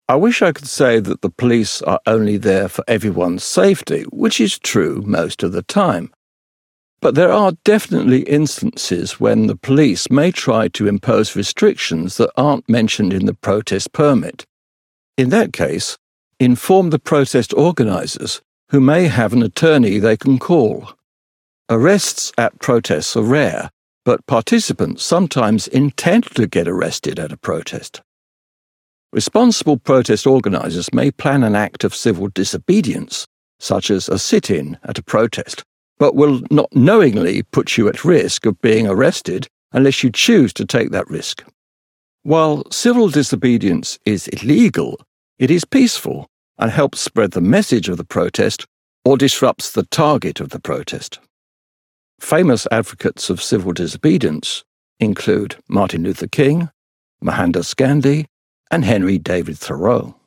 I wish I could say that the police are only there for everyone's safety, which is true most of the time. But there are definitely instances when the police may try to impose restrictions that aren't mentioned in the protest permit. In that case, inform the protest organisers, who may have an attorney they can call. Arrests at protests are rare, but participants sometimes intend to get arrested at a protest. Responsible protest organisers may plan an act of civil disobedience, such as a sit-in at a protest, but will not knowingly put you at risk of being arrested unless you choose to take that risk. While civil disobedience is illegal, it is peaceful and helps spread the message of the protest or disrupts the target of the protest. Famous advocates of civil disobedience include Martin Luther King, Mohandas Gandhi, and Henry David Thoreau.